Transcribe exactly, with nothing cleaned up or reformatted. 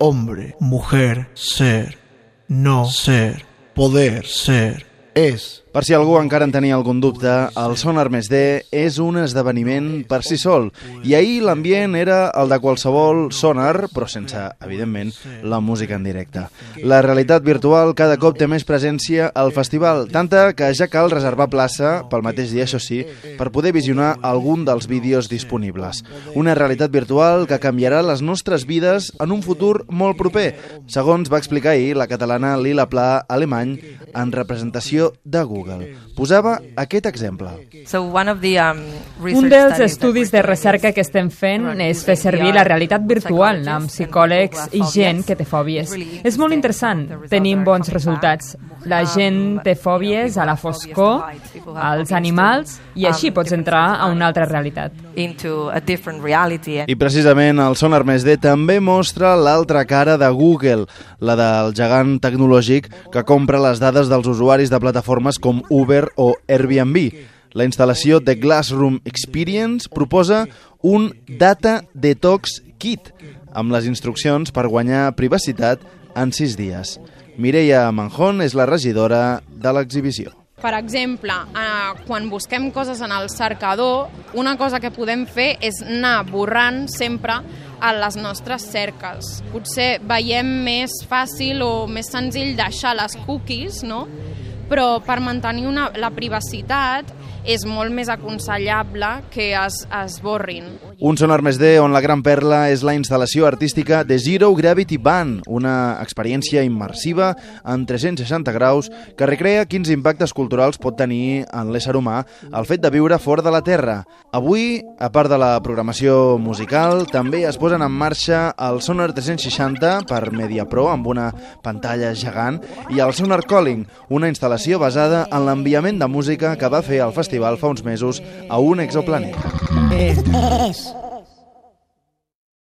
hombre, mujer, ser, no ser, poder ser, és. Per si algú encara en tenia algun dubte, el Sonar Més D és un esdeveniment per si sol. I ahir l'ambient era el de qualsevol sonar, però sense, evidentment, la música en directe. La realitat virtual cada cop té més presència al festival, tanta que ja cal reservar plaça, pel mateix dia, això sí, per poder visionar algun dels vídeos disponibles. Una realitat virtual que canviarà les nostres vides en un futur molt proper, segons va explicar ahir la catalana Lila Pla Alemany en representació de Google. Posava aquest exemple. Un dels estudis de recerca que estem fent és fer servir la realitat virtual amb psicòlegs i gent que té fòbies. És molt interessant, tenim bons resultats. La gent té fòbies a la foscor, als animals, i així pots entrar a una altra realitat. I precisament el Sonar Més D també mostra l'altra cara de Google, la del gegant tecnològic que compra les dades dels usuaris de plataformes com Uber o Airbnb. La instal·lació The Glassroom Experience proposa un Data Detox Kit amb les instruccions per guanyar privacitat en sis dies. Mireia Manjón és la regidora de l'exhibició. Per exemple, eh, quan busquem coses en el cercador, una cosa que podem fer és anar borrant sempre a les nostres cerques. Potser veiem més fàcil o més senzill deixar les cookies, no? Però per mantenir una, la privacitat és molt més aconsellable que es, es borrin. Un Sonar Més D on la gran perla és la instal·lació artística de Zero Gravity Band, una experiència immersiva en tres-cents seixanta graus que recrea quins impactes culturals pot tenir en l'ésser humà el fet de viure fora de la Terra. Avui, a part de la programació musical, també es posen en marxa el Sonar tres-cents seixanta per MediaPro amb una pantalla gegant i el Sonar Calling, una instal·lació basada en l'enviament de música que va fer el festival fa uns mesos a un exoplaneta. És, és.